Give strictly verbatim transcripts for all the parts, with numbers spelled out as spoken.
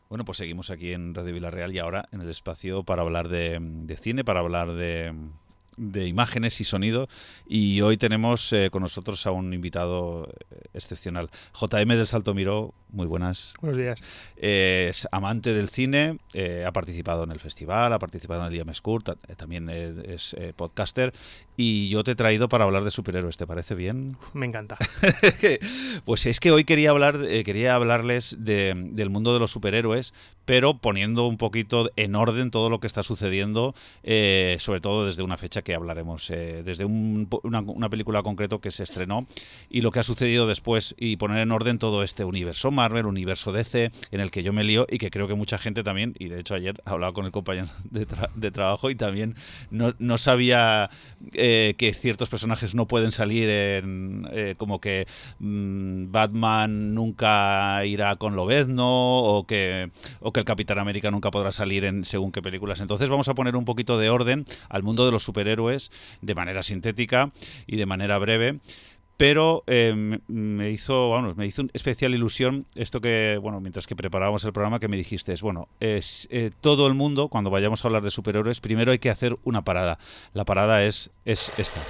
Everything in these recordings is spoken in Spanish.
Bueno, pues seguimos aquí en Radio Villarreal y ahora en el espacio para hablar de, de cine, para hablar de, de imágenes y sonido. Y hoy tenemos eh, con nosotros a un invitado excepcional. J M del Salto Miró, muy buenas. Buenos días. Eh, es amante del cine, eh, ha participado en el festival, ha participado en el Diamescourt, eh, también eh, es eh, podcaster. Y yo te he traído para hablar de superhéroes, ¿te parece bien? Uf, me encanta. Pues es que hoy quería hablar, eh, quería hablarles de, del mundo de los superhéroes, pero poniendo un poquito en orden todo lo que está sucediendo, eh, sobre todo desde una fecha que hablaremos, eh, desde un, una, una película concreto que se estrenó y lo que ha sucedido después, y poner en orden todo este universo Marvel, universo D C, en el que yo me lío y que creo que mucha gente también, y de hecho ayer hablaba con el compañero de, tra de trabajo y también no, no sabía eh, que ciertos personajes no pueden salir en, eh, como que mmm, Batman nunca irá con Lobezno o que, o que el Capitán América nunca podrá salir en según qué películas. Entonces vamos a poner un poquito de orden al mundo de los superhéroes de manera sintética y de manera breve. Pero eh, me hizo, vamos, me hizo especial ilusión esto que, bueno, mientras que preparábamos el programa, que me dijiste, es bueno, es eh, todo el mundo, cuando vayamos a hablar de superhéroes, primero hay que hacer una parada. La parada es, es esta.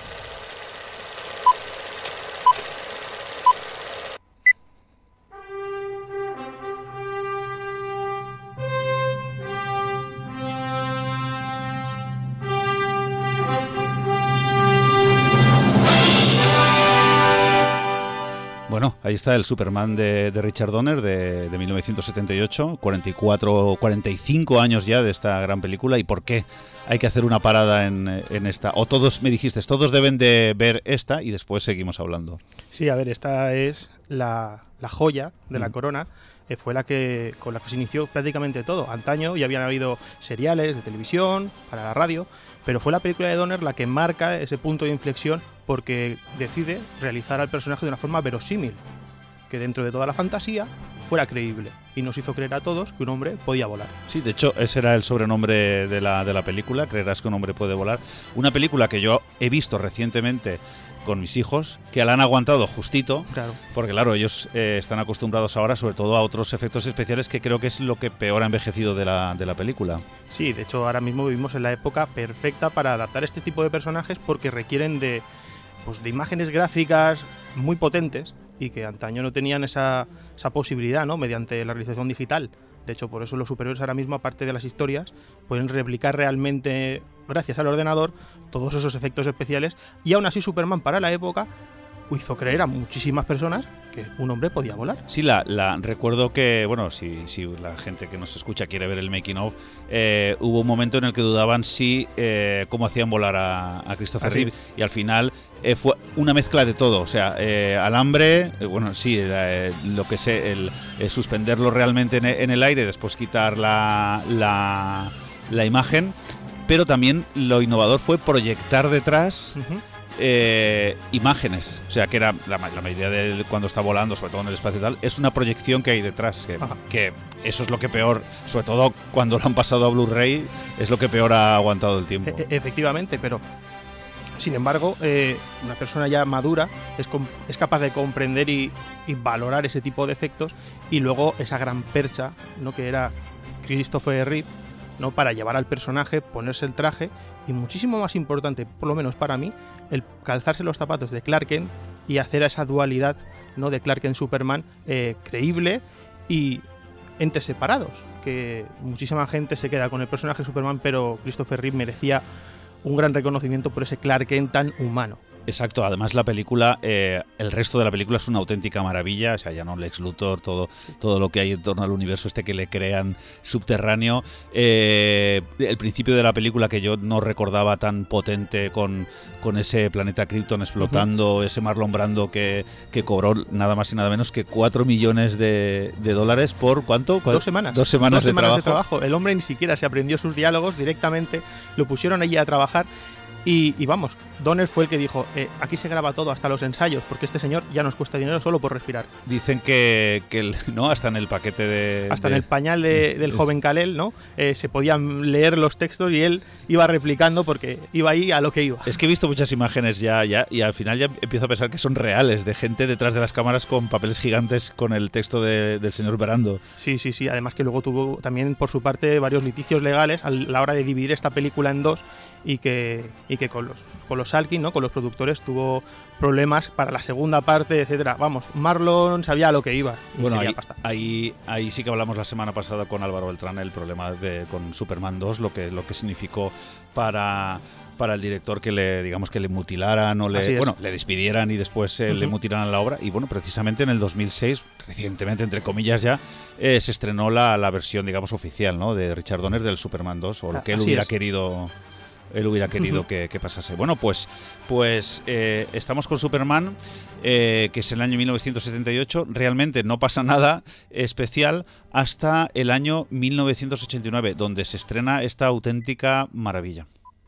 Bueno, ahí está el Superman de, de Richard Donner de, de mil novecientos setenta y ocho, cuarenta y cuatro, cuarenta y cinco años ya de esta gran película. ¿Y por qué hay que hacer una parada en, en esta? O todos, me dijiste, todos deben de ver esta y después seguimos hablando. Sí, a ver, esta es la, la joya de mm. la corona. Eh, fue la que con la que se inició prácticamente todo. Antaño ya habían habido seriales de televisión, para la radio, pero fue la película de Donner la que marca ese punto de inflexión porque decide realizar al personaje de una forma verosímil, que dentro de toda la fantasía fuera creíble, y nos hizo creer a todos que un hombre podía volar. Sí, de hecho ese era el sobrenombre de la, de la película, Creerás que un hombre puede volar. Una película que yo he visto recientemente con mis hijos, que la han aguantado justito, claro. Porque claro, ellos eh, están acostumbrados ahora sobre todo a otros efectos especiales que creo que es lo que peor ha envejecido de la, de la película. Sí, de hecho ahora mismo vivimos en la época perfecta para adaptar este tipo de personajes porque requieren de, pues, de imágenes gráficas muy potentes y que antaño no tenían esa, esa posibilidad, ¿no? Mediante la realización digital. De hecho, por eso los superhéroes ahora mismo, aparte de las historias, pueden replicar realmente, gracias al ordenador, todos esos efectos especiales. Y aún así Superman para la época hizo creer a muchísimas personas que un hombre podía volar. Sí, la, la recuerdo que, bueno, si, si la gente que nos escucha quiere ver el making of, eh, hubo un momento en el que dudaban si eh, cómo hacían volar a, a Christopher Reeve, y al final eh, fue una mezcla de todo, o sea, eh, alambre, eh, bueno, sí, eh, lo que sé, el eh, suspenderlo realmente en, en el aire, después quitar la, la, la imagen, pero también lo innovador fue proyectar detrás uh-huh. Eh, imágenes, o sea que era la, la mayoría de cuando está volando, sobre todo en el espacio y tal, es una proyección que hay detrás, que, que eso es lo que peor, sobre todo cuando lo han pasado a Blu-ray, es lo que peor ha aguantado el tiempo. E- efectivamente, pero sin embargo, eh, una persona ya madura es, es capaz de comprender y, y valorar ese tipo de efectos, y luego esa gran percha, ¿no? Que era Christopher Reeve, ¿no? Para llevar al personaje, ponerse el traje, y muchísimo más importante, por lo menos para mí, el calzarse los zapatos de Clark Kent y hacer esa dualidad, ¿no? De Clark Kent Superman eh, creíble y entes separados, que muchísima gente se queda con el personaje Superman, pero Christopher Reeve merecía un gran reconocimiento por ese Clark Kent tan humano. Exacto, además la película, eh, el resto de la película es una auténtica maravilla, o sea, ya no Lex Luthor, todo, todo lo que hay en torno al universo este que le crean subterráneo. Eh, el principio de la película que yo no recordaba tan potente con, con ese planeta Krypton explotando, uh-huh. ese Marlon Brando que, que cobró nada más y nada menos que cuatro millones de, de dólares por ¿cuánto? Dos semanas. Dos semanas, Dos de, semanas trabajo. de trabajo. El hombre ni siquiera se aprendió sus diálogos directamente, lo pusieron allí a trabajar. Y, y vamos, Donner fue el que dijo, eh, aquí se graba todo, hasta los ensayos, porque este señor ya nos cuesta dinero solo por respirar. Dicen que, que el, no, hasta en el paquete de... Hasta de... en el pañal de, del joven Kal-El, ¿no? Eh, se podían leer los textos y él iba replicando porque iba ahí a lo que iba. Es que he visto muchas imágenes ya, ya y al final ya empiezo a pensar que son reales, de gente detrás de las cámaras con papeles gigantes con el texto de, del señor Brando. Sí, sí, sí. Además que luego tuvo también por su parte varios litigios legales a la hora de dividir esta película en dos y que, y que con los con los Salkind, ¿no? Con los productores tuvo problemas para la segunda parte, etcétera. Vamos, Marlon sabía a lo que iba. Y bueno, quería ahí, pasta. ahí ahí sí que hablamos la semana pasada con Álvaro Beltrán el problema de con Superman dos, lo que lo que significó para para el director que le digamos que le mutilaran o le bueno, le despidieran y después eh, uh-huh. le mutilaran la obra. Y bueno, precisamente en el dos mil seis, recientemente entre comillas ya, eh, se estrenó la, la versión digamos oficial, ¿no? De Richard Donner del Superman dos, o lo que él Así hubiera es. querido él hubiera querido uh-huh. que, que pasase. Bueno, pues pues eh, estamos con Superman, eh, que es el año mil novecientos setenta y ocho. Realmente no pasa nada especial hasta el año mil novecientos ochenta y nueve, donde se estrena esta auténtica maravilla.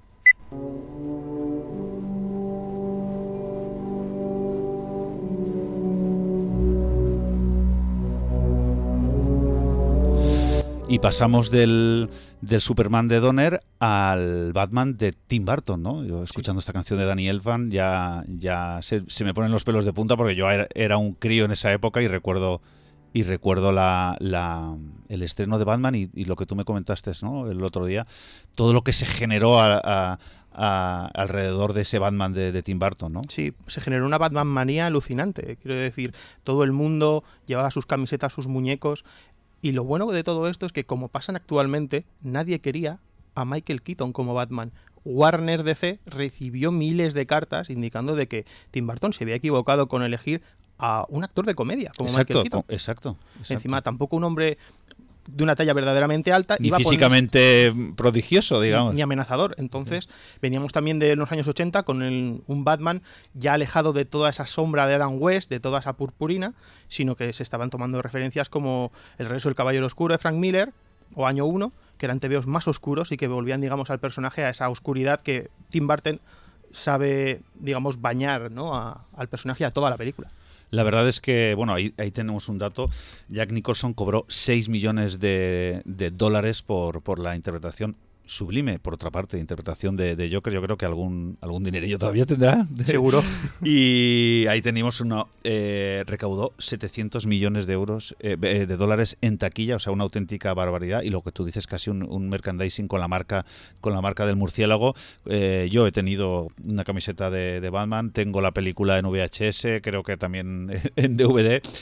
Y pasamos del, del Superman de Donner al Batman de Tim Burton, ¿no? Yo escuchando sí. esta canción de Danny Elfman ya, ya se, se me ponen los pelos de punta porque yo era, era un crío en esa época y recuerdo y recuerdo la, la, el estreno de Batman y, y lo que tú me comentaste, ¿no? El otro día, todo lo que se generó a, a, a, alrededor de ese Batman de, de Tim Burton, ¿no? Sí, se generó una Batman manía alucinante. Quiero decir, todo el mundo llevaba sus camisetas, sus muñecos. Y lo bueno de todo esto es que, como pasan actualmente, nadie quería a Michael Keaton como Batman. Warner D C recibió miles de cartas indicando de que Tim Burton se había equivocado con elegir a un actor de comedia como exacto, Michael Keaton. Exacto, exacto. Encima, tampoco un hombre de una talla verdaderamente alta. Ni iba físicamente poner, prodigioso, digamos. Ni amenazador. Entonces, veníamos también de los años ochenta con el, un Batman ya alejado de toda esa sombra de Adam West, de toda esa purpurina, sino que se estaban tomando referencias como El regreso del Caballero Oscuro de Frank Miller o Año uno, que eran tebeos más oscuros y que volvían, digamos, al personaje a esa oscuridad que Tim Burton sabe, digamos, bañar, ¿no? a, al personaje y a toda la película. La verdad es que, bueno, ahí, ahí tenemos un dato. Jack Nicholson cobró seis millones de, de dólares por, por la interpretación sublime, por otra parte, interpretación de, de Joker. Yo creo que algún algún dinerillo todavía tendrá. Seguro. Y ahí teníamos uno, eh, recaudó setecientos millones de euros, eh, de dólares en taquilla, o sea, una auténtica barbaridad. Y lo que tú dices, casi un, un merchandising con la marca con la marca del murciélago. Eh, yo he tenido una camiseta de, de Batman, tengo la película en V H S, creo que también en D V D.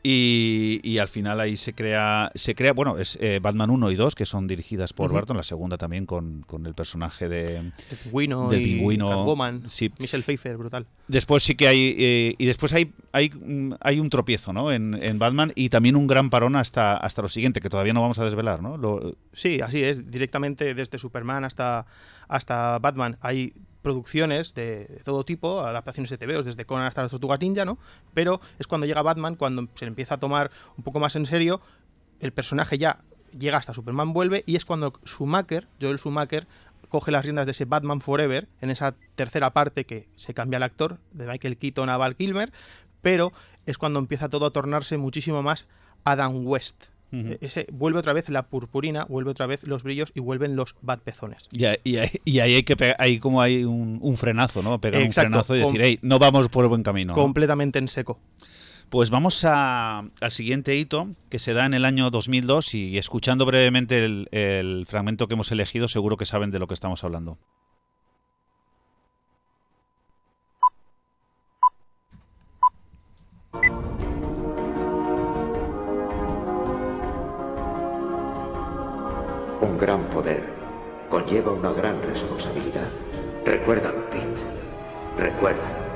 Y, y al final ahí se crea, se crea bueno, es eh, Batman uno y dos, que son dirigidas por uh-huh. Burton, la segunda también con, con el personaje de El Pingüino del y Pingüino. Catwoman, sí. Michelle Pfeiffer, brutal. Después sí que hay, eh, y después hay, hay, hay un tropiezo, ¿no? En, en Batman, y también un gran parón hasta, hasta lo siguiente, que todavía no vamos a desvelar, ¿no? Lo... Sí, así es, directamente desde Superman hasta, hasta Batman hay producciones de, de todo tipo, adaptaciones de tebeos, desde Conan hasta las Tortugas Ninja, ¿no? Pero es cuando llega Batman, cuando se empieza a tomar un poco más en serio, el personaje ya llega hasta Superman Vuelve, y es cuando Schumacher, Joel Schumacher, coge las riendas de ese Batman Forever, en esa tercera parte que se cambia el actor, de Michael Keaton a Val Kilmer, pero es cuando empieza todo a tornarse muchísimo más Adam West. Uh-huh. Ese, vuelve otra vez la purpurina, vuelve otra vez los brillos y vuelven los batpezones. Y ahí, y ahí, y ahí hay que pegar, ahí como hay un, un frenazo, ¿no? Pegar Exacto, un frenazo y decir, hey, no vamos por el buen camino. Completamente, ¿no? En seco. Pues vamos a, al siguiente hito, que se da en el año dos mil dos, y escuchando brevemente el, el fragmento que hemos elegido, seguro que saben de lo que estamos hablando. Un gran poder conlleva una gran responsabilidad. Recuérdalo, Pete. Recuérdalo.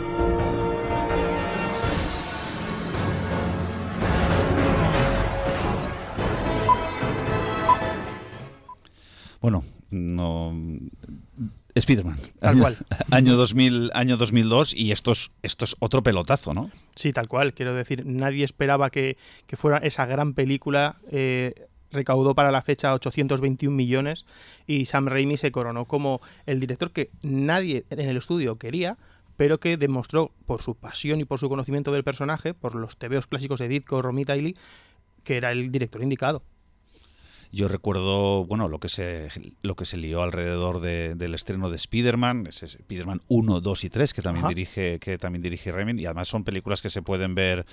Bueno, no... Spider-Man. Tal cual. Año dos mil, año dos mil dos, y esto es, esto es otro pelotazo, ¿no? Sí, tal cual. Quiero decir, nadie esperaba que, que fuera esa gran película... Eh, recaudó para la fecha ochocientos veintiún millones y Sam Raimi se coronó como el director que nadie en el estudio quería, pero que demostró por su pasión y por su conocimiento del personaje, por los tebeos clásicos de Ditko, Romita y Lee, que era el director indicado. Yo recuerdo, bueno, lo que se lo que se lió alrededor de, del estreno de Spider-Man, es Spider-Man uno, dos y tres, que también Ajá. dirige que también dirige Raimi, y además son películas que se pueden ver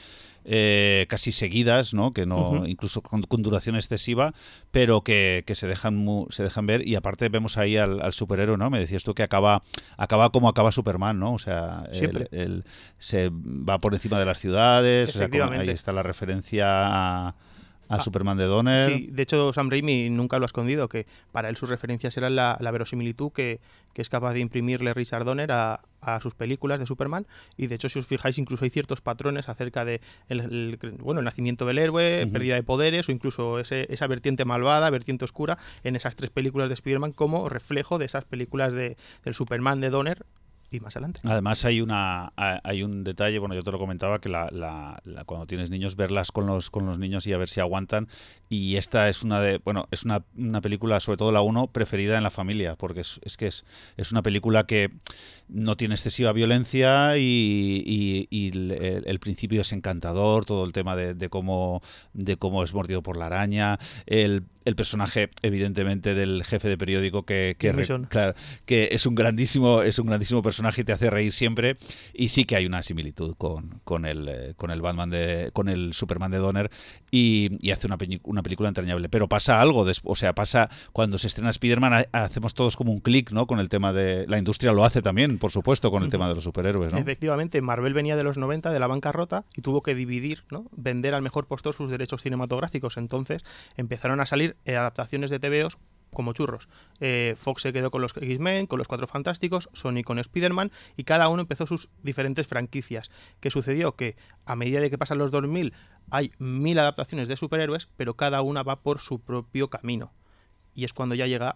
eh, casi seguidas, ¿no? Que no uh-huh. incluso con, con duración excesiva, pero que, que se dejan mu, se dejan ver, y aparte vemos ahí al, al superhéroe, ¿no? Me decías tú que acaba acaba como acaba Superman, ¿no? O sea, Siempre. Él, él se va por encima de las ciudades, o sea, como, ahí está la referencia a Al ah, Superman de Donner. Sí, de hecho Sam Raimi nunca lo ha escondido, que para él sus referencias eran la, la verosimilitud que, que es capaz de imprimirle Richard Donner a, a sus películas de Superman, y de hecho si os fijáis incluso hay ciertos patrones acerca de el, el, bueno, el nacimiento del héroe, uh-huh. pérdida de poderes o incluso ese, esa vertiente malvada, vertiente oscura en esas tres películas de Spider-Man como reflejo de esas películas de, del Superman de Donner y más adelante. Además hay una hay un detalle, bueno, yo te lo comentaba, que la, la, la, cuando tienes niños, verlas con los con los niños y a ver si aguantan, y esta es una de bueno es una, una película, sobre todo la uno, preferida en la familia, porque es, es que es, es una película que no tiene excesiva violencia y, y, y el, el principio es encantador, todo el tema de, de cómo de cómo es mordido por la araña, el el personaje evidentemente del jefe de periódico que que, re, claro, que es un grandísimo es un grandísimo personaje y te hace reír siempre, y sí que hay una similitud con, con el con el Batman de con el Superman de Donner, y, y hace una, pe- una película entrañable, pero pasa algo después, o sea, pasa cuando se estrena Spider-Man, ha, hacemos todos como un clic, ¿no? Con el tema de la industria, lo hace también, por supuesto, con el uh-huh. tema de los superhéroes, ¿no? Efectivamente, Marvel venía de los noventa, de la bancarrota, y tuvo que dividir, ¿no? Vender al mejor postor sus derechos cinematográficos. Entonces empezaron a salir eh, adaptaciones de tebeos como churros. Eh, Fox se quedó con los X-Men, con los Cuatro Fantásticos, Sony con Spider-Man, y cada uno empezó sus diferentes franquicias. ¿Qué sucedió? Que a medida de que pasan los dos mil hay mil adaptaciones de superhéroes, pero cada una va por su propio camino. Y es cuando ya llega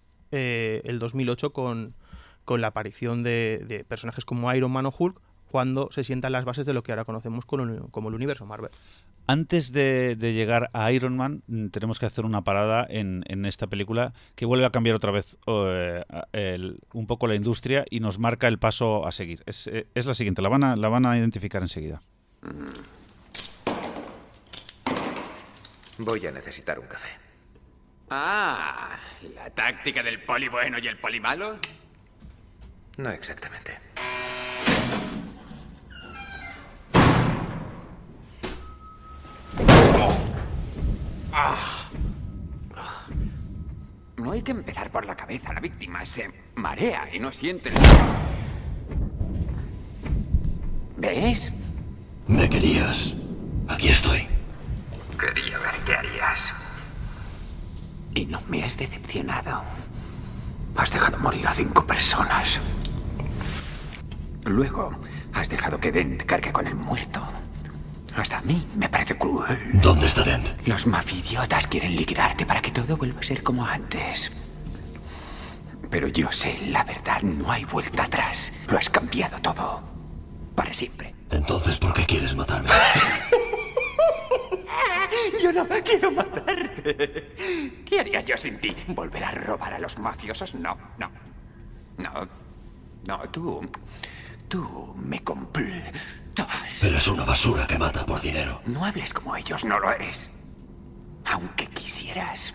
eh, el dos mil ocho con, con la aparición de, de personajes como Iron Man o Hulk, cuando se sientan las bases de lo que ahora conocemos como, como el universo Marvel. Antes de, de llegar a Iron Man, tenemos que hacer una parada en, en esta película que vuelve a cambiar otra vez eh, el, un poco la industria y nos marca el paso a seguir. Es, es la siguiente, la van a, la van a identificar enseguida. Voy a necesitar un café. Ah, ¿la táctica del poli bueno y el poli malo? No exactamente. Ah. No hay que empezar por la cabeza. La víctima se marea y no siente el... ¿Ves? Me querías. Aquí estoy. Quería ver qué harías. Y no me has decepcionado. Has dejado morir a cinco personas. Luego, has dejado que Dent cargue con el muerto. Hasta a mí me parece cruel. ¿Dónde está Dent? Los mafidiotas quieren liquidarte para que todo vuelva a ser como antes. Pero yo sé la verdad, no hay vuelta atrás. Lo has cambiado todo. Para siempre. Entonces, ¿por qué quieres matarme? Yo no quiero matarte. ¿Qué haría yo sin ti? ¿Volver a robar a los mafiosos? No, no. No. No, tú... Tú me completas. Eres una basura que mata por dinero. No hables como ellos, no lo eres. Aunque quisieras.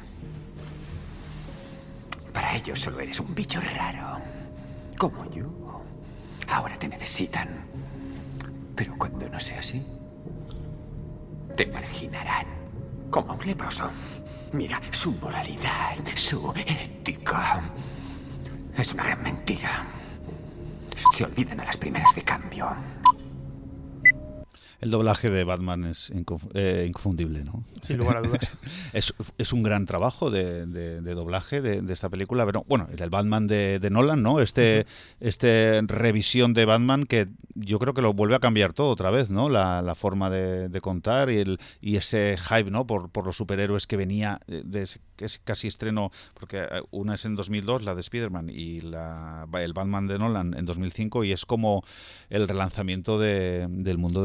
Para ellos solo eres un bicho raro. Como yo. Ahora te necesitan. Pero cuando no sea así, te marginarán. Como a un leproso. Mira, su moralidad, su ética. Es una gran mentira. Se olvidan a las primeras de cambio. El doblaje de Batman es inconf- eh, inconfundible, ¿no? Sin lugar a dudas. es, es un gran trabajo de, de, de doblaje de, de esta película. Pero, bueno, el Batman de, de Nolan, ¿no? Este, uh-huh. este revisión de Batman que yo creo que lo vuelve a cambiar todo otra vez, ¿no? La, la forma de, de contar y, el, y ese hype, ¿no? Por, por los superhéroes que venía de ese, ese casi estreno, porque una es en dos mil dos, la de Spider-Man, y la, el Batman de Nolan en dos mil cinco, y es como el relanzamiento de, del mundo de los superhéroes.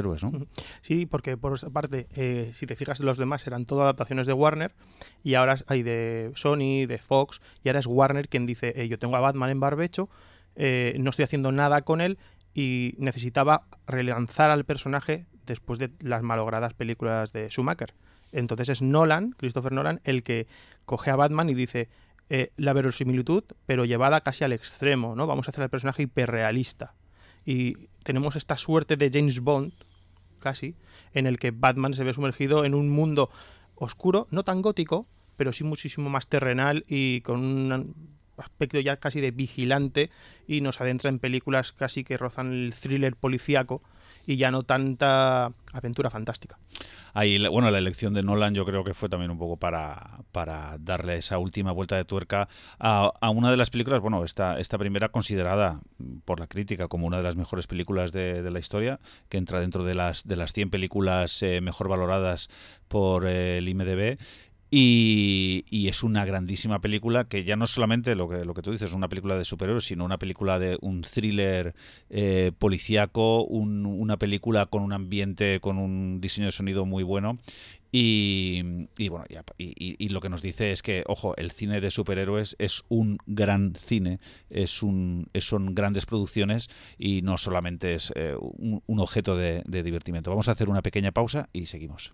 superhéroes, ¿no? Sí, porque por esta parte, eh, si te fijas, los demás eran todo adaptaciones de Warner y ahora hay de Sony, de Fox, y ahora es Warner quien dice, eh, yo tengo a Batman en barbecho, eh, no estoy haciendo nada con él y necesitaba relanzar al personaje después de las malogradas películas de Schumacher. Entonces es Nolan, Christopher Nolan, el que coge a Batman y dice eh, la verosimilitud, pero llevada casi al extremo, ¿no? Vamos a hacer al personaje hiperrealista. Y tenemos esta suerte de James Bond, casi, en el que Batman se ve sumergido en un mundo oscuro, no tan gótico, pero sí muchísimo más terrenal y con un aspecto ya casi de vigilante, y nos adentra en películas casi que rozan el thriller policíaco y ya no tanta aventura fantástica. Ahí, bueno, la elección de Nolan yo creo que fue también un poco para, para darle esa última vuelta de tuerca a, a una de las películas, bueno, esta, esta primera considerada por la crítica como una de las mejores películas de, de la historia, que entra dentro de las, de las cien películas eh, mejor valoradas por eh, el I M D B. Y, y es una grandísima película que ya no es solamente lo que, lo que tú dices, una película de superhéroes, sino una película de un thriller eh, policíaco, un, una película con un ambiente, con un diseño de sonido muy bueno. Y, y bueno, y, y, y lo que nos dice es que, ojo, el cine de superhéroes es un gran cine, es un, es, son grandes producciones y no solamente es eh, un, un objeto de, de divertimento. Vamos a hacer una pequeña pausa y seguimos.